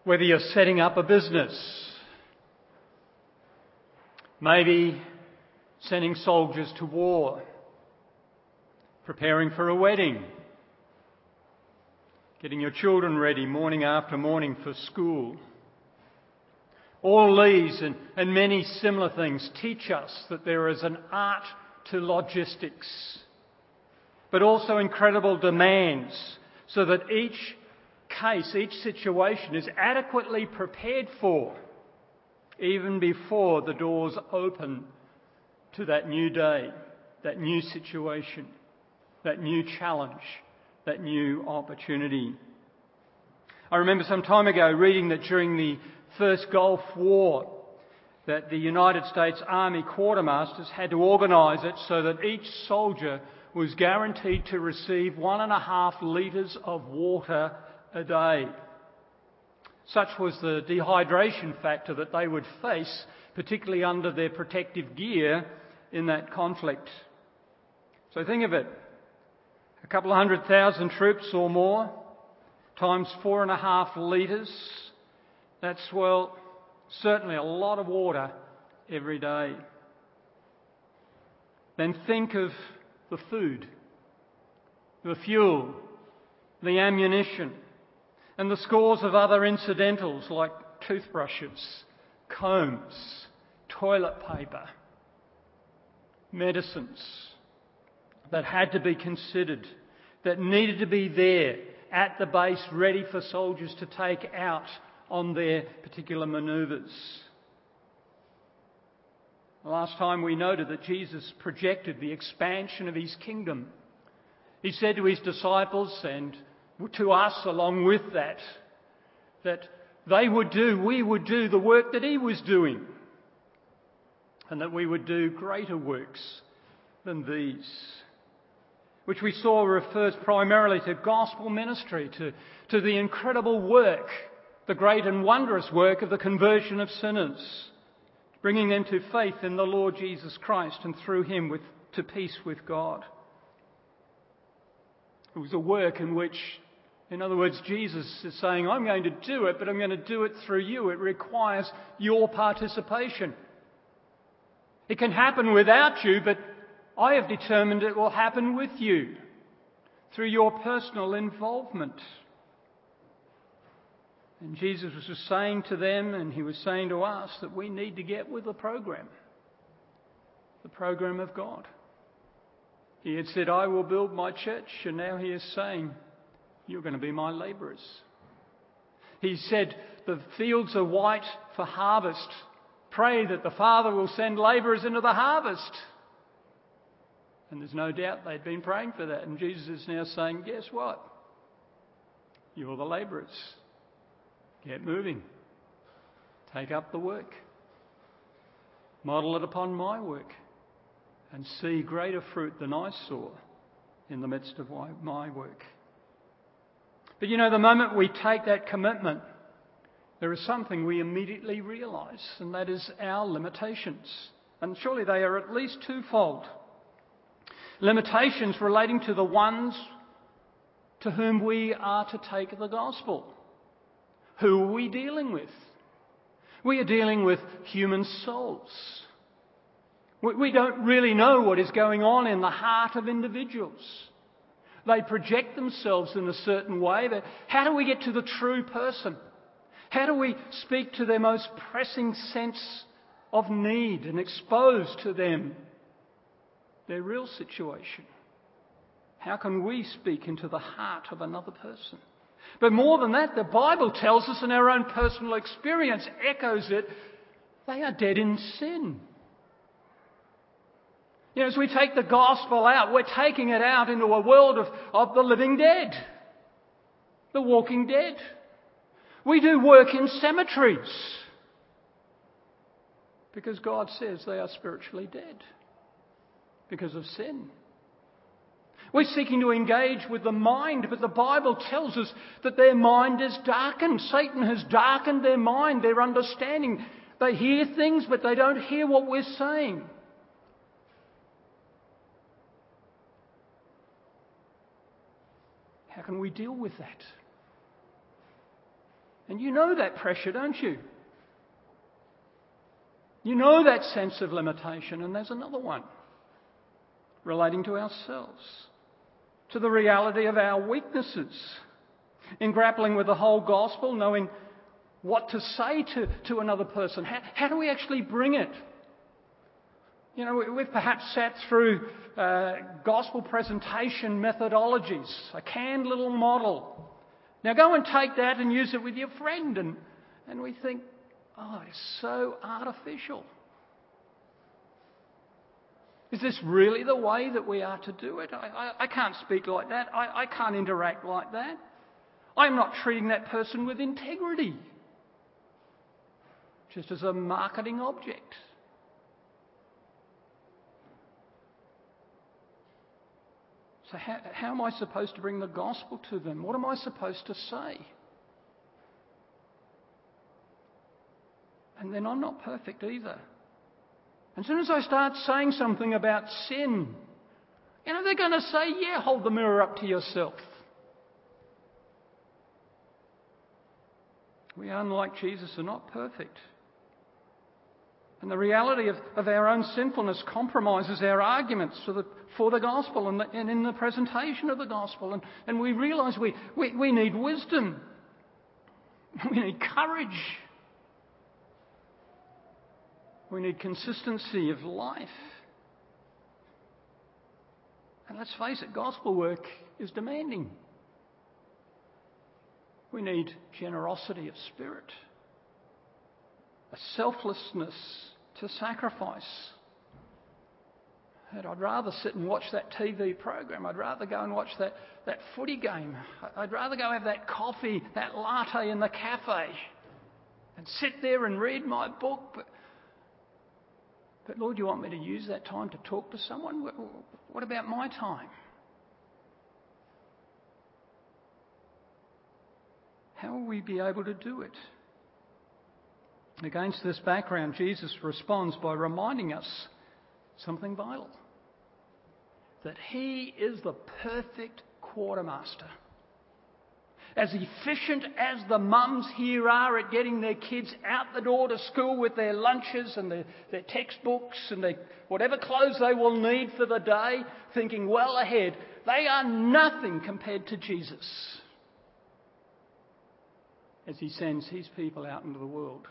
Whether you're setting up a business, maybe sending soldiers to war, preparing for a wedding, getting your children ready morning after morning for school. All these and many similar things teach us that there is an art to logistics, but also incredible demands, so that each case, each situation is adequately prepared for, even before the doors open to that new day, that new situation, that new challenge, that new opportunity. I remember some time ago reading that during the First Gulf War, that the United States Army quartermasters had to organise it so that each soldier was guaranteed to receive 1.5 litres of water a day. Such was the dehydration factor that they would face, particularly under their protective gear in that conflict. So think of it, a couple of 100,000 troops or more, times 4.5 litres. That's, well, certainly a lot of water every day. Then think of the food, the fuel, the ammunition, and the scores of other incidentals like toothbrushes, combs, toilet paper, medicines that had to be considered, that needed to be there at the base ready for soldiers to take out on their particular manoeuvres. Last time we noted that Jesus projected the expansion of his kingdom. He said to his disciples and to us along with that we would do the work that he was doing, and that we would do greater works than these, which we saw refers primarily to gospel ministry, to the incredible work, the great and wondrous work of the conversion of sinners, bringing them to faith in the Lord Jesus Christ and through him to peace with God. It was a work in which, in other words, Jesus is saying, I'm going to do it, but I'm going to do it through you. It requires your participation. It can happen without you, but I have determined it will happen with you through your personal involvement. And Jesus was just saying to them, and he was saying to us, that we need to get with the program of God. He had said, I will build my church, and now he is saying, you're going to be my labourers. He said, the fields are white for harvest. Pray that the Father will send labourers into the harvest. And there's no doubt they'd been praying for that. And Jesus is now saying, guess what? You're the labourers. Get moving. Take up the work. Model it upon my work. And see greater fruit than I saw in the midst of my work. But you know, the moment we take that commitment, there is something we immediately realise, and that is our limitations. And surely they are at least twofold. Limitations relating to the ones to whom we are to take the gospel. Who are we dealing with? We are dealing with human souls. We don't really know what is going on in the heart of individuals. They project themselves in a certain way. But how do we get to the true person? How do we speak to their most pressing sense of need and expose to them their real situation? How can we speak into the heart of another person? But more than that, the Bible tells us, and our own personal experience echoes it, they are dead in sin. You know, as we take the gospel out, we're taking it out into a world of the living dead, the walking dead. We do work in cemeteries because God says they are spiritually dead because of sin. We're seeking to engage with the mind, but the Bible tells us that their mind is darkened. Satan has darkened their mind, their understanding. They hear things, but they don't hear what we're saying. How can we deal with that? And you know that pressure, don't you? You know that sense of limitation. And there's another one relating to ourselves, to the reality of our weaknesses. In grappling with the whole gospel, knowing what to say to another person. How do we actually bring it? You know, we've perhaps sat through gospel presentation methodologies, a canned little model. Now go and take that and use it with your friend, and we think, oh, it's so artificial. Is this really the way that we are to do it? I can't speak like that. I can't interact like that. I'm not treating that person with integrity, just as a marketing object. So how am I supposed to bring the gospel to them? What am I supposed to say? And then I'm not perfect either. As soon as I start saying something about sin, they're going to say, yeah, hold the mirror up to yourself. We, unlike Jesus, are not perfect. And the reality of our own sinfulness compromises our arguments for the gospel and in the presentation of the gospel. And we realise we need wisdom. We need courage. We need consistency of life. And let's face it, gospel work is demanding. We need generosity of spirit, a selflessness to sacrifice. And I'd rather sit and watch that TV program. I'd rather go and watch that footy game. I'd rather go have that coffee, that latte in the cafe and sit there and read my book. But Lord, you want me to use that time to talk to someone? What about my time? How will we be able to do it? Against this background, Jesus responds by reminding us something vital. That he is the perfect quartermaster. As efficient as the mums here are at getting their kids out the door to school with their lunches and their textbooks and whatever clothes they will need for the day, thinking well ahead, they are nothing compared to Jesus as he sends his people out into the world.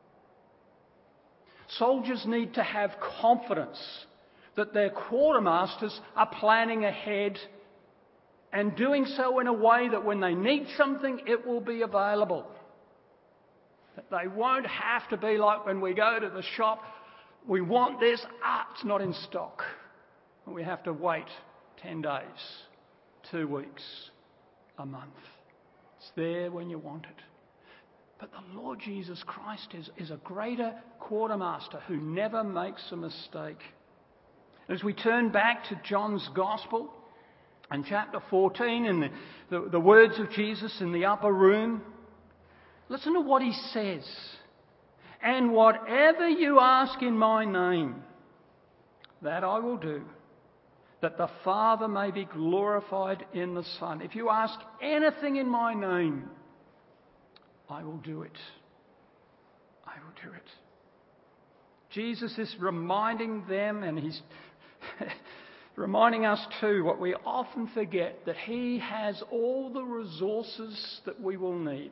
Soldiers need to have confidence that their quartermasters are planning ahead and doing so in a way that when they need something, it will be available. That they won't have to be like when we go to the shop, we want this, it's not in stock. And we have to wait 10 days, 2 weeks, a month. It's there when you want it. But the Lord Jesus Christ is a greater quartermaster who never makes a mistake. As we turn back to John's Gospel and chapter 14 and the words of Jesus in the upper room, listen to what he says. And whatever you ask in my name, that I will do, that the Father may be glorified in the Son. If you ask anything in my name, I will do it. I will do it. Jesus is reminding them, and he's reminding us too, what we often forget, that he has all the resources that we will need.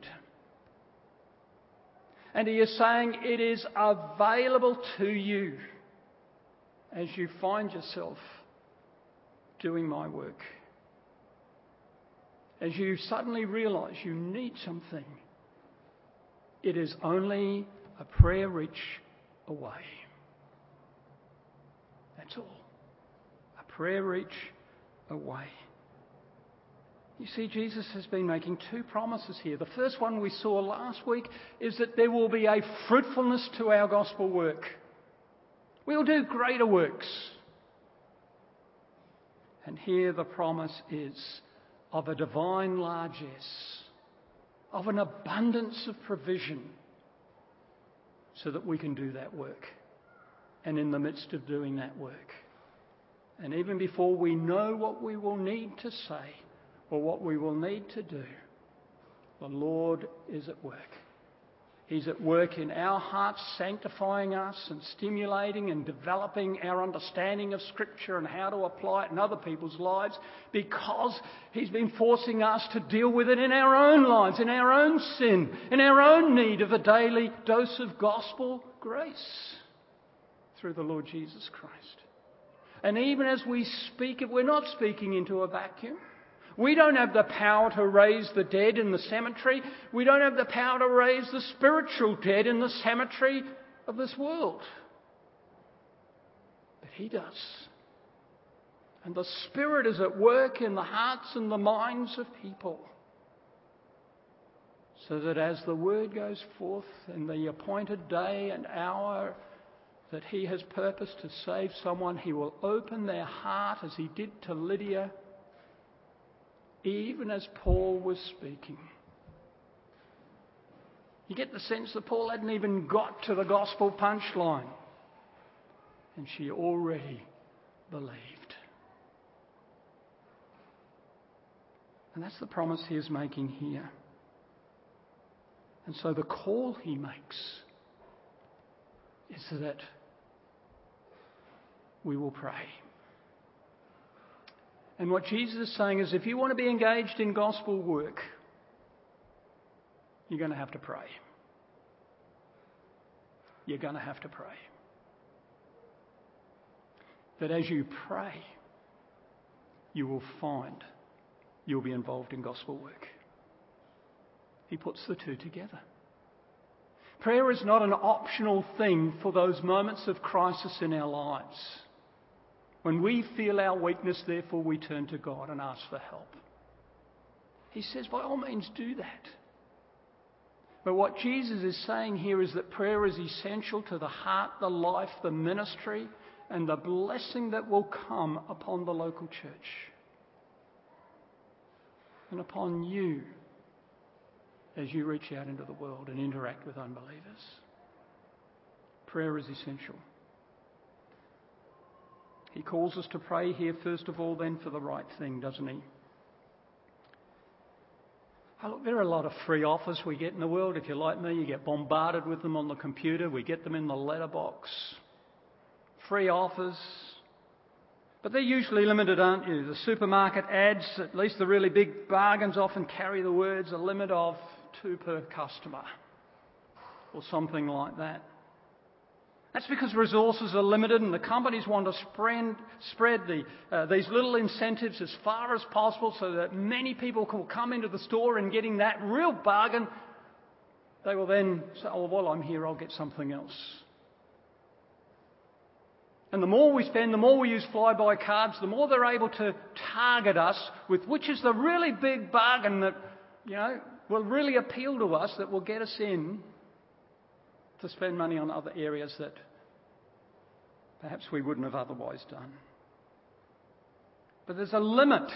And he is saying it is available to you as you find yourself doing my work. As you suddenly realise you need something, it is only a prayer reach away. That's all. A prayer reach away. You see, Jesus has been making 2 promises here. The first one we saw last week is that there will be a fruitfulness to our gospel work. We'll do greater works. And here the promise is of a divine largesse, of an abundance of provision, so that we can do that work. And in the midst of doing that work, and even before we know what we will need to say or what we will need to do, The Lord is at work. He's at work in our hearts, sanctifying us and stimulating and developing our understanding of Scripture and how to apply it in other people's lives, because He's been forcing us to deal with it in our own lives, in our own sin, in our own need of a daily dose of gospel grace through the Lord Jesus Christ. And even as we speak it, we're not speaking into a vacuum. We don't have the power to raise the dead in the cemetery. We don't have the power to raise the spiritual dead in the cemetery of this world. But He does. And the Spirit is at work in the hearts and the minds of people, so that as the word goes forth in the appointed day and hour that He has purposed to save someone, He will open their heart as He did to Lydia, even as Paul was speaking. You get the sense that Paul hadn't even got to the gospel punchline, and she already believed. And that's the promise He is making here. And so the call He makes is that we will pray. And what Jesus is saying is, if you want to be engaged in gospel work, you're going to have to pray. You're going to have to pray. That as you pray, you will find you'll be involved in gospel work. He puts the two together. Prayer is not an optional thing for those moments of crisis in our lives. When we feel our weakness, therefore we turn to God and ask for help. He says, by all means, do that. But what Jesus is saying here is that prayer is essential to the heart, the life, the ministry, and the blessing that will come upon the local church and upon you as you reach out into the world and interact with unbelievers. Prayer is essential. He calls us to pray here, first of all, then for the right thing, doesn't He? Oh, look, there are a lot of free offers we get in the world. If you're like me, you get bombarded with them on the computer. We get them in the letterbox. Free offers. But they're usually limited, aren't you? The supermarket ads, at least the really big bargains, often carry the words, a limit of 2 per customer, or something like that. That's because resources are limited and the companies want to spread these little incentives as far as possible so that many people will come into the store, and getting that real bargain, they will then say, oh, while I'm here, I'll get something else. And the more we spend, the more we use flyby cards, the more they're able to target us with which is the really big bargain that, will really appeal to us, that will get us in to spend money on other areas that perhaps we wouldn't have otherwise done. But there's a limit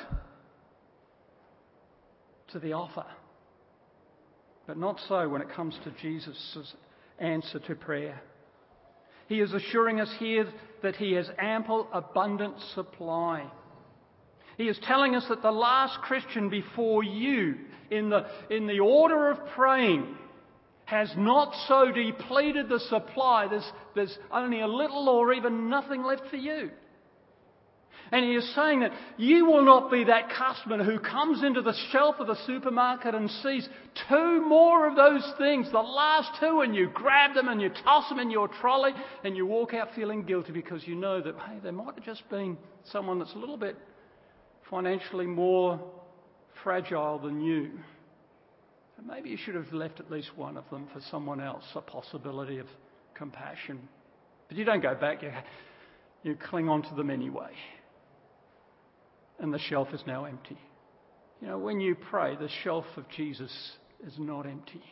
to the offer. But not so when it comes to Jesus' answer to prayer. He is assuring us here that He has ample, abundant supply. He is telling us that the last Christian before you, in the order of praying, has not so depleted the supply, there's only a little or even nothing left for you. And He is saying that you will not be that customer who comes into the shelf of the supermarket and sees 2 more of those things, the last 2, and you grab them and you toss them in your trolley and you walk out feeling guilty because you know that, hey, there might have just been someone that's a little bit financially more fragile than you. Maybe you should have left at least one of them for someone else, a possibility of compassion. But you don't go back, you cling on to them anyway. And the shelf is now empty. When you pray, the shelf of Jesus is not empty.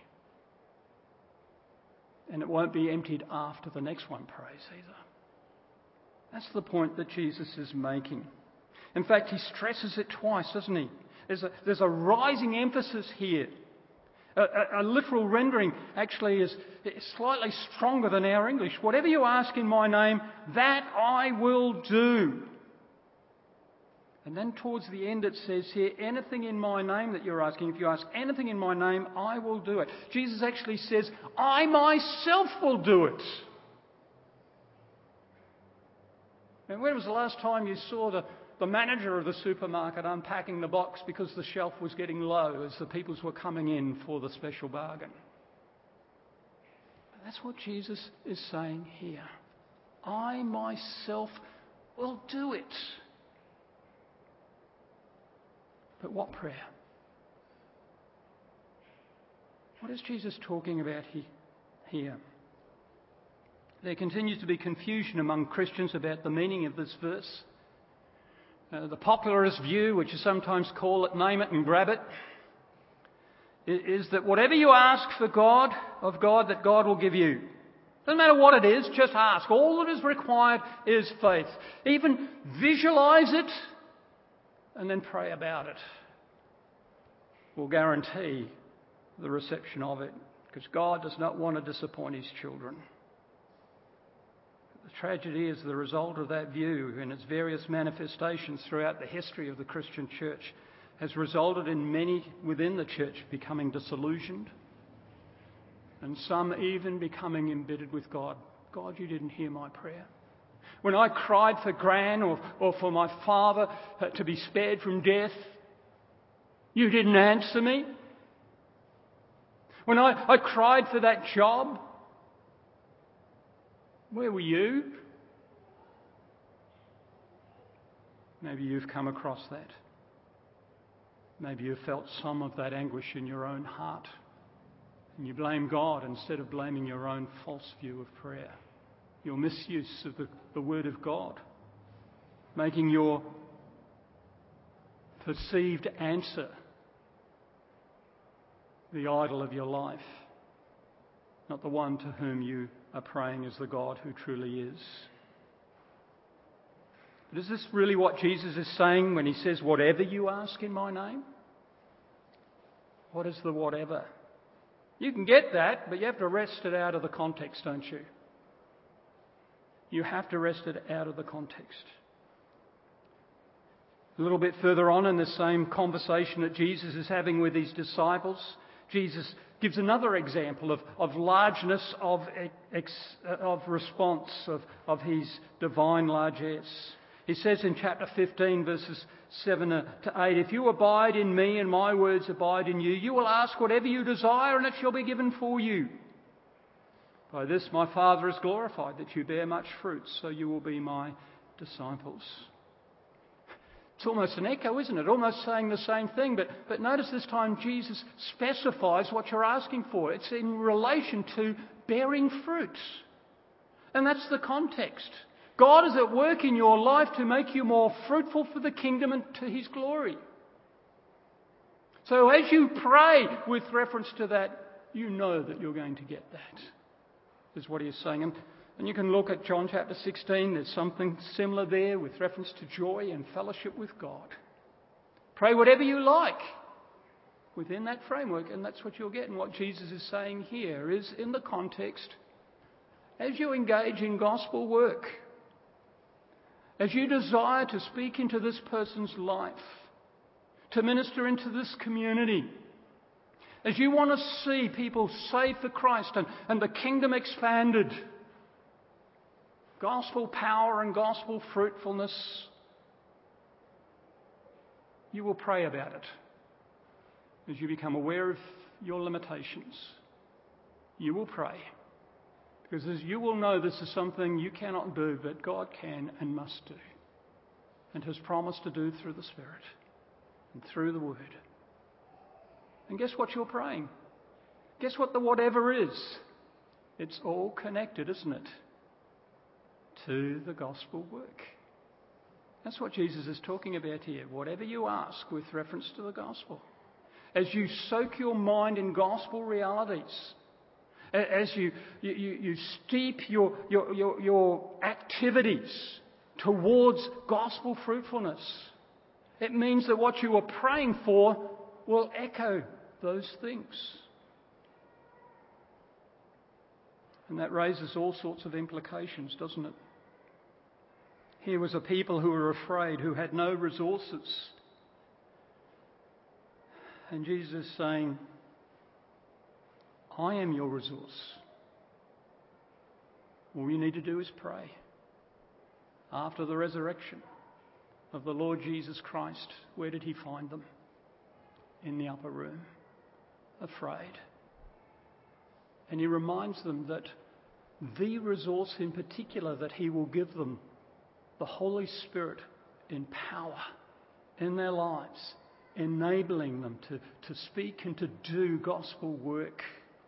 And it won't be emptied after the next one prays either. That's the point that Jesus is making. In fact, He stresses it twice, doesn't He? There's a rising emphasis here. A literal rendering actually is slightly stronger than our English. Whatever you ask in my name, that I will do. And then towards the end it says here, anything in my name that you're asking, if you ask anything in my name, I will do it. Jesus actually says, I myself will do it. And when was the last time you saw the manager of the supermarket unpacking the box because the shelf was getting low as the people were coming in for the special bargain? That's what Jesus is saying here. I myself will do it. But what prayer? What is Jesus talking about here? There continues to be confusion among Christians about the meaning of this verse. The popularist view, which is sometimes called name it and grab it, is that whatever you ask of God, that God will give you. Doesn't matter what it is, just ask. All that is required is faith. Even visualize it and then pray about it. Will guarantee the reception of it, because God does not want to disappoint his children. The tragedy is the result of that view and its various manifestations throughout the history of the Christian church has resulted in many within the church becoming disillusioned and some even becoming embittered with God. God, you didn't hear my prayer. When I cried for Gran or for my father to be spared from death, you didn't answer me. When I cried for that job, where were you? Maybe you've come across that. Maybe you've felt some of that anguish in your own heart. And you blame God instead of blaming your own false view of prayer. Your misuse of the Word of God. Making your perceived answer the idol of your life. Not the one to whom you are praying as the God who truly is. But is this really what Jesus is saying when he says, whatever you ask in my name? What is the whatever? You can get that, but you have to wrest it out of the context, don't you? You have to wrest it out of the context. A little bit further on in the same conversation that Jesus is having with his disciples, Jesus gives another example of largeness of response of his divine largesse. He says in chapter 15, verses 7 to 8, if you abide in me and my words abide in you, you will ask whatever you desire and it shall be given for you. By this my Father is glorified, that you bear much fruit, so you will be my disciples. It's almost an echo, isn't it? Almost saying the same thing. But notice this time Jesus specifies what you're asking for. It's in relation to bearing fruit. And that's the context. God is at work in your life to make you more fruitful for the kingdom and to his glory. So as you pray with reference to that, you know that you're going to get that, is what he is saying. And you can look at John chapter 16. There's something similar there with reference to joy and fellowship with God. Pray whatever you like within that framework, and that's what you'll get. And what Jesus is saying here is in the context, as you engage in gospel work, as you desire to speak into this person's life, to minister into this community, as you want to see people saved for Christ and the kingdom expanded, gospel power and gospel fruitfulness, you will pray about it. As you become aware of your limitations, you will pray. Because as you will know, this is something you cannot do, but God can and must do. And has promised to do through the Spirit and through the Word. And guess what you're praying? Guess what the whatever is? It's all connected, isn't it? To the gospel work. That's what Jesus is talking about here. Whatever you ask with reference to the gospel. As you soak your mind in gospel realities, as you steep your activities towards gospel fruitfulness, it means that what you are praying for will echo those things. And that raises all sorts of implications, doesn't it? Here was a people who were afraid, who had no resources. And Jesus is saying, I am your resource. All you need to do is pray. After the resurrection of the Lord Jesus Christ, where did he find them? In the upper room, afraid. And he reminds them that the resource in particular that he will give them, the Holy Spirit in power in their lives, enabling them to speak and to do gospel work,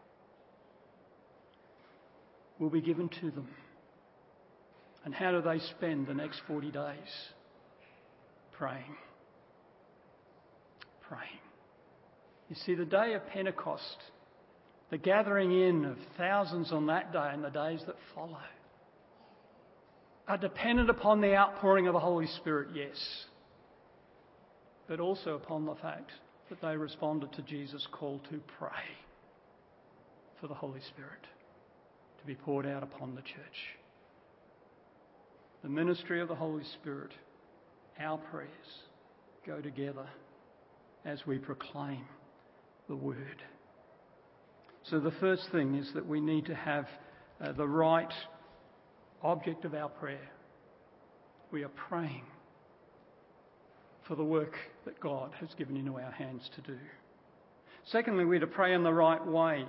will be given to them. And how do they spend the next 40 days? Praying. Praying. You see, the day of Pentecost, the gathering in of thousands on that day and the days that follow, are dependent upon the outpouring of the Holy Spirit, yes, but also upon the fact that they responded to Jesus' call to pray for the Holy Spirit to be poured out upon the church. The ministry of the Holy Spirit, our prayers, go together as we proclaim the word. So the first thing is that we need to have the right object of our prayer. We are praying for the work that God has given into our hands to do. Secondly, we're to pray in the right way.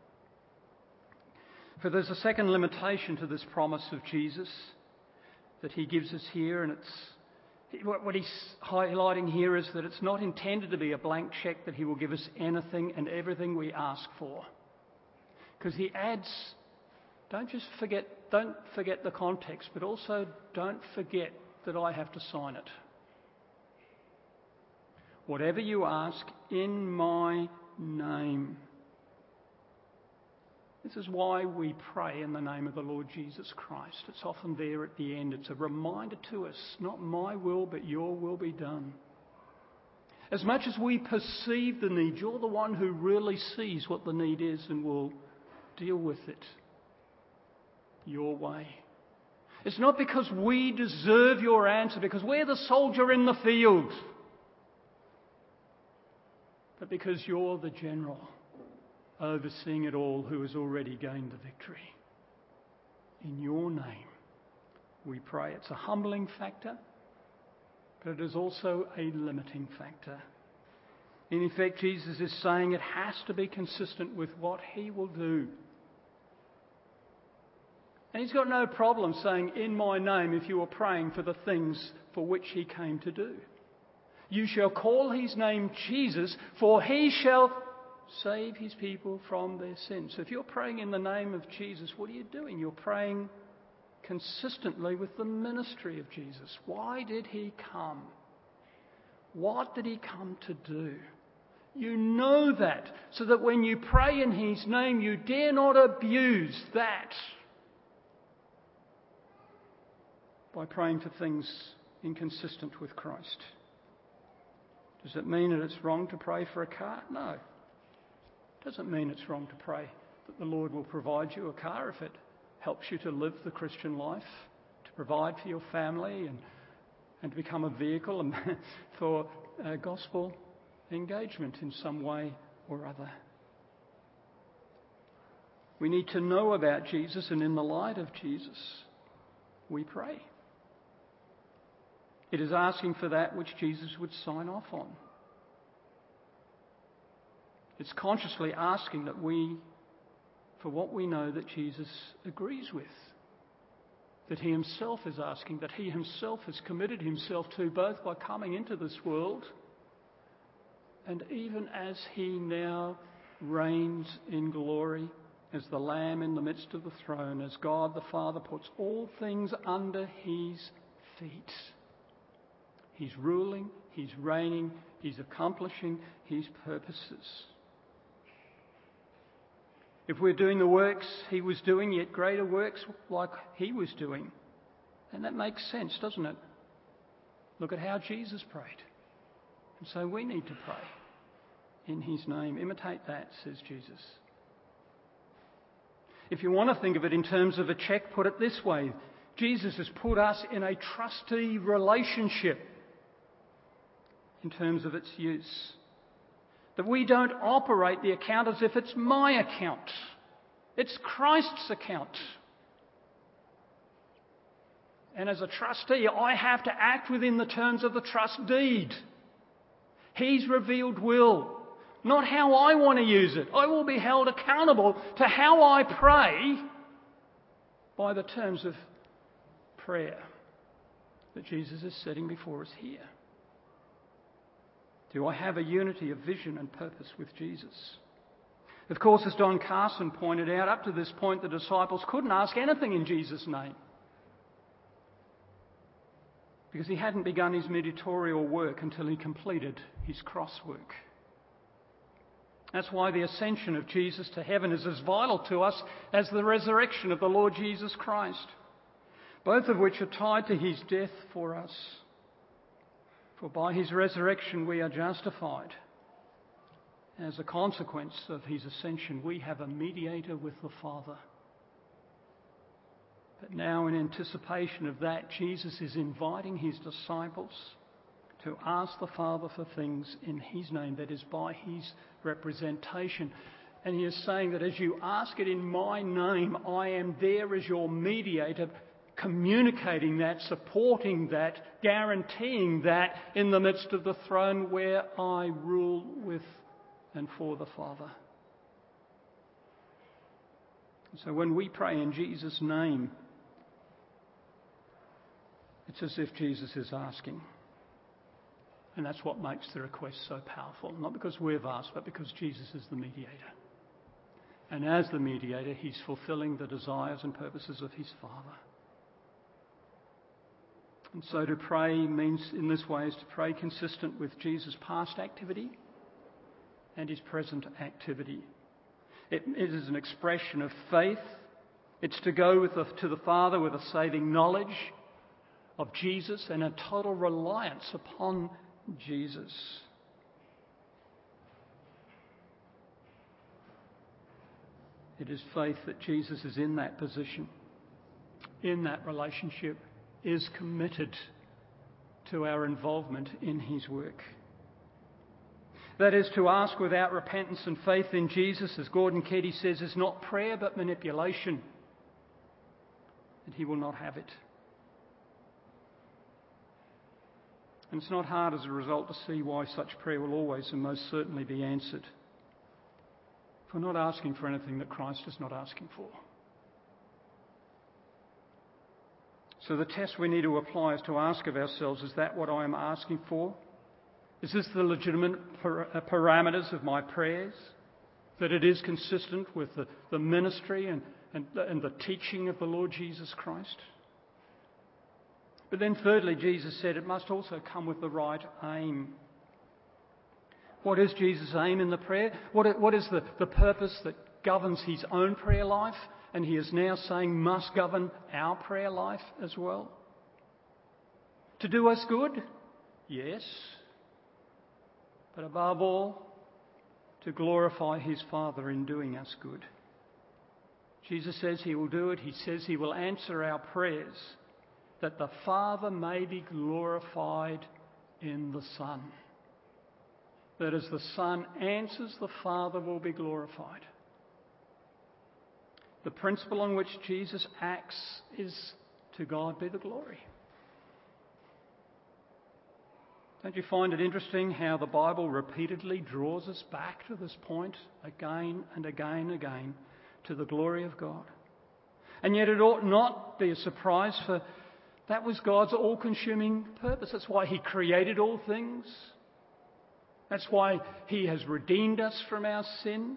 For there's a second limitation to this promise of Jesus that he gives us here, and what he's highlighting here is that it's not intended to be a blank cheque that he will give us anything and everything we ask for. Because he adds, don't forget the context, but also don't forget that I have to sign it. Whatever you ask in my name. This is why we pray in the name of the Lord Jesus Christ. It's often there at the end. It's a reminder to us, not my will, but your will be done. As much as we perceive the need, you're the one who really sees what the need is and will deal with it your way. It's not because we deserve your answer, because we're the soldier in the field, but because you're the general overseeing it all, who has already gained the victory. In your name we pray. It's a humbling factor, but it is also a limiting factor. In effect, Jesus is saying it has to be consistent with what he will do. And he's got no problem saying, in my name, if you are praying for the things for which he came to do. You shall call his name Jesus, for he shall save his people from their sins. So if you're praying in the name of Jesus, what are you doing? You're praying consistently with the ministry of Jesus. Why did he come? What did he come to do? You know that, so that when you pray in his name, you dare not abuse that by praying for things inconsistent with Christ. Does it mean that it's wrong to pray for a car? No. It doesn't mean it's wrong to pray that the Lord will provide you a car if it helps you to live the Christian life, to provide for your family and to become a vehicle for gospel engagement in some way or other. We need to know about Jesus, and in the light of Jesus, we pray. It is asking for that which Jesus would sign off on. It's consciously asking that for what we know that Jesus agrees with, that he himself is asking, that he himself has committed himself to, both by coming into this world and even as he now reigns in glory as the Lamb in the midst of the throne, as God the Father puts all things under his feet. He's ruling, he's reigning, he's accomplishing his purposes. If we're doing the works he was doing, yet greater works like he was doing, then that makes sense, doesn't it? Look at how Jesus prayed. And so we need to pray in his name. Imitate that, says Jesus. If you want to think of it in terms of a cheque, put it this way. Jesus has put us in a trustee relationship in terms of its use. That we don't operate the account as if it's my account. It's Christ's account. And as a trustee, I have to act within the terms of the trust deed. He's revealed will, not how I want to use it. I will be held accountable to how I pray by the terms of prayer that Jesus is setting before us here. Do I have a unity of vision and purpose with Jesus? Of course, as Don Carson pointed out, up to this point the disciples couldn't ask anything in Jesus' name because he hadn't begun his mediatorial work until he completed his cross work. That's why the ascension of Jesus to heaven is as vital to us as the resurrection of the Lord Jesus Christ, both of which are tied to his death for us. For by his resurrection we are justified. As a consequence of his ascension, we have a mediator with the Father. But now, in anticipation of that, Jesus is inviting his disciples to ask the Father for things in his name, that is, by his representation. And he is saying that as you ask it in my name, I am there as your mediator, communicating that, supporting that, guaranteeing that in the midst of the throne where I rule with and for the Father. So when we pray in Jesus' name, it's as if Jesus is asking. And that's what makes the request so powerful. Not because we've asked, but because Jesus is the mediator. And as the mediator, he's fulfilling the desires and purposes of his Father. And so to pray means, in this way, is to pray consistent with Jesus' past activity and his present activity. It is an expression of faith. It's to go to the Father with a saving knowledge of Jesus and a total reliance upon Jesus. It is faith that Jesus is in that position, in that relationship, is committed to our involvement in his work. That is, to ask without repentance and faith in Jesus, as Gordon Keddie says, is not prayer but manipulation. And he will not have it. And it's not hard as a result to see why such prayer will always and most certainly be answered. For not asking for anything that Christ is not asking for. So the test we need to apply is to ask of ourselves, is that what I am asking for? Is this the legitimate parameters of my prayers? That it is consistent with the ministry and the teaching of the Lord Jesus Christ? But then thirdly, Jesus said it must also come with the right aim. What is Jesus' aim in the prayer? What is the purpose that governs his own prayer life? And he is now saying must govern our prayer life as well. To do us good? Yes. But above all, to glorify his Father in doing us good. Jesus says he will do it. He says he will answer our prayers, that the Father may be glorified in the Son. That as the Son answers, the Father will be glorified. The principle on which Jesus acts is to God be the glory. Don't you find it interesting how the Bible repeatedly draws us back to this point again and again and again, to the glory of God? And yet it ought not be a surprise, for that was God's all-consuming purpose. That's why he created all things. That's why he has redeemed us from our sin.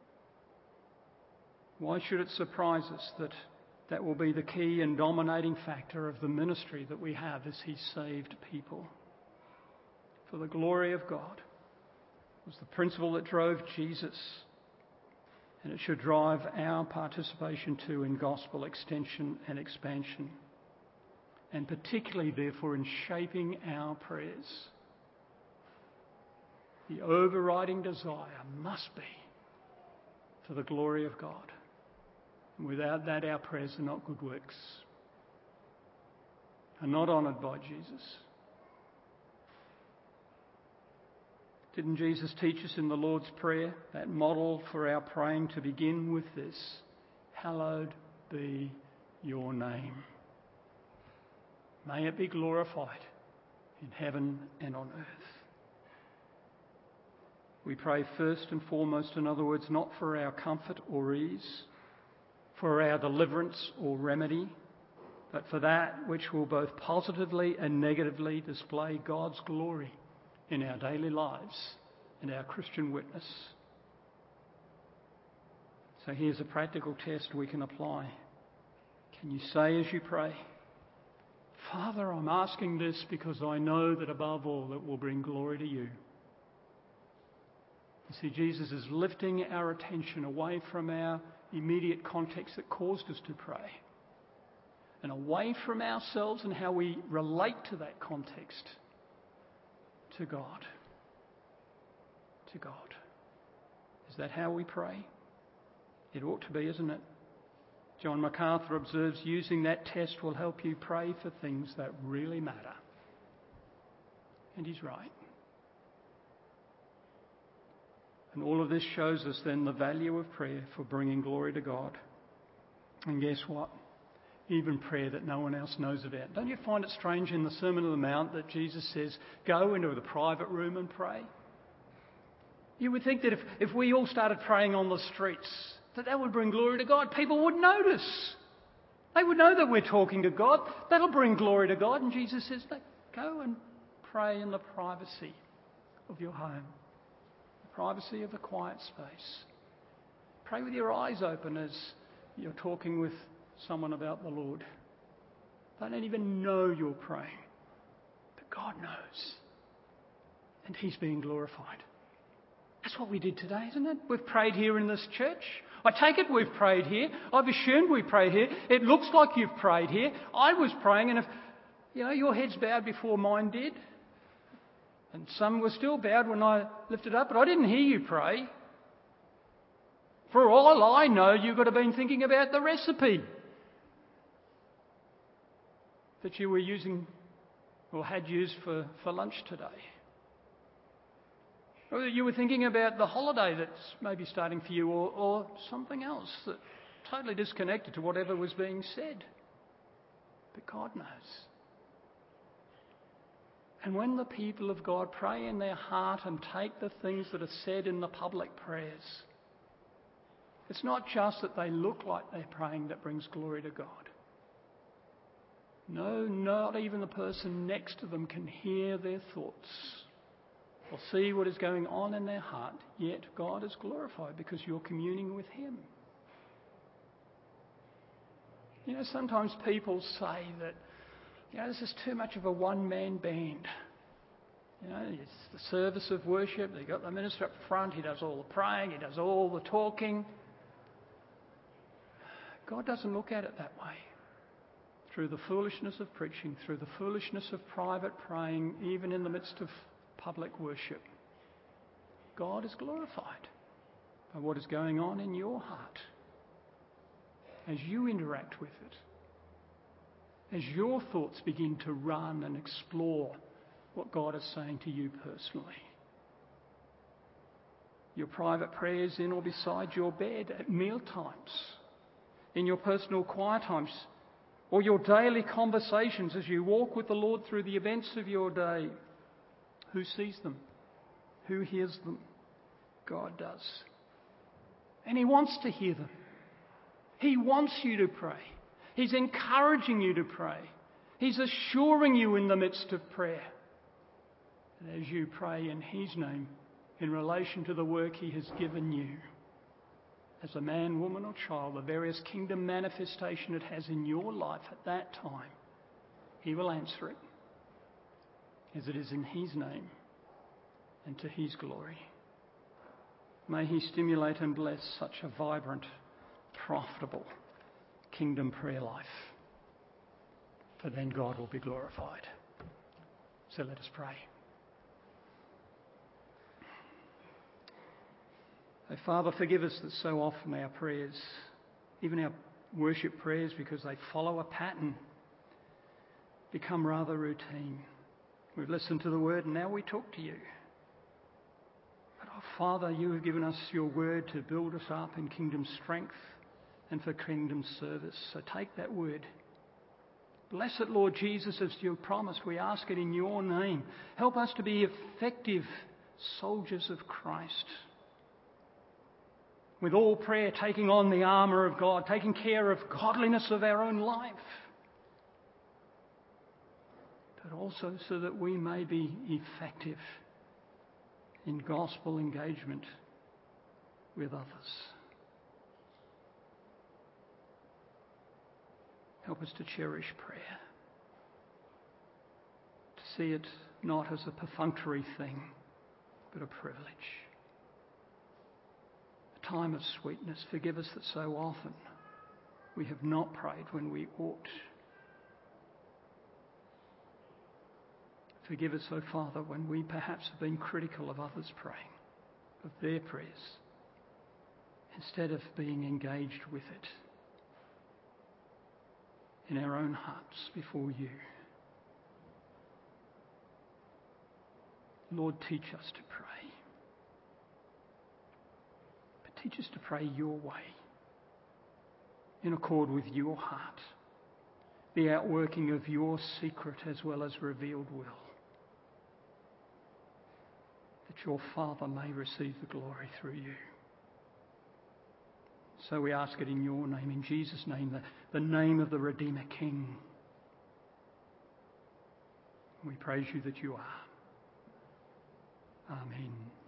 Why should it surprise us that that will be the key and dominating factor of the ministry that we have as his saved people? For the glory of God was the principle that drove Jesus, and it should drive our participation too in gospel extension and expansion, and particularly therefore in shaping our prayers. The overriding desire must be for the glory of God. And without that, our prayers are not good works. are not honoured by Jesus. Didn't Jesus teach us in the Lord's Prayer, that model for our praying, to begin with this: hallowed be your name. May it be glorified in heaven and on earth. We pray first and foremost, in other words, not for our comfort or ease, for our deliverance or remedy, but for that which will both positively and negatively display God's glory in our daily lives and our Christian witness. So here's a practical test we can apply. Can you say as you pray, Father, I'm asking this because I know that above all it will bring glory to you. You see, Jesus is lifting our attention away from our immediate context that caused us to pray, and away from ourselves and how we relate to that context, to God. To God. Is that how we pray? It ought to be, isn't it? John MacArthur observes using that test will help you pray for things that really matter. And he's right. And all of this shows us then the value of prayer for bringing glory to God. And guess what? Even prayer that no one else knows about. Don't you find it strange in the Sermon on the Mount that Jesus says, go into the private room and pray? You would think that if we all started praying on the streets, that would bring glory to God. People would notice. They would know that we're talking to God. That'll bring glory to God. And Jesus says, no, go and pray in the privacy of your home, the privacy of a quiet space. Pray with your eyes open as you're talking with someone about the Lord. They don't even know you're praying, but God knows, and He's being glorified. That's what we did today, isn't it? We've prayed here in this church. I take it we've prayed here. I've assumed we prayed here. It looks like you've prayed here. I was praying, and if your head's bowed before mine did, and some were still bowed when I lifted up, but I didn't hear you pray. For all I know, you could have been thinking about the recipe that you were using or had used for lunch today. Or you were thinking about the holiday that's maybe starting for you, or something else that totally disconnected to whatever was being said. But God knows. And when the people of God pray in their heart and take the things that are said in the public prayers, it's not just that they look like they're praying that brings glory to God. No, not even the person next to them can hear their thoughts or see what is going on in their heart, yet God is glorified because you're communing with Him. Sometimes people say that, this is too much of a one-man band. It's the service of worship. They've got the minister up front. He does all the praying. He does all the talking. God doesn't look at it that way. Through the foolishness of preaching, through the foolishness of private praying, even in the midst of public worship, God is glorified by what is going on in your heart as you interact with it, as your thoughts begin to run and explore what God is saying to you personally. Your private prayers in or beside your bed at meal times, in your personal quiet times, or your daily conversations as you walk with the Lord through the events of your day. Who sees them? Who hears them? God does. And He wants to hear them. He wants you to pray. He's encouraging you to pray. He's assuring you in the midst of prayer that as you pray in His name, in relation to the work He has given you, as a man, woman or child, the various kingdom manifestation it has in your life at that time, He will answer it, as it is in His name and to His glory. May He stimulate and bless such a vibrant, profitable kingdom prayer life, for then God will be glorified. So let us pray. Oh, Father, forgive us that so often our prayers, even our worship prayers, because they follow a pattern, become rather routine. We've listened to the word and now we talk to you. But, oh Father, you have given us your word to build us up in kingdom strength and for kingdom service. So take that word. Bless it, Lord Jesus, as you promised. We ask it in your name. Help us to be effective soldiers of Christ. With all prayer, taking on the armour of God, taking care of godliness of our own life. But also so that we may be effective in gospel engagement with others. Help us to cherish prayer, to see it not as a perfunctory thing, but a privilege. A time of sweetness. Forgive us that so often we have not prayed when we ought. Forgive us, O Father, when we perhaps have been critical of others praying, of their prayers, instead of being engaged with it in our own hearts before you. Lord, teach us to pray. But teach us to pray your way, in accord with your heart, the outworking of your secret as well as revealed will, that your Father may receive the glory through you. So we ask it in your name, in Jesus' name, the name of the Redeemer King. We praise you that you are. Amen.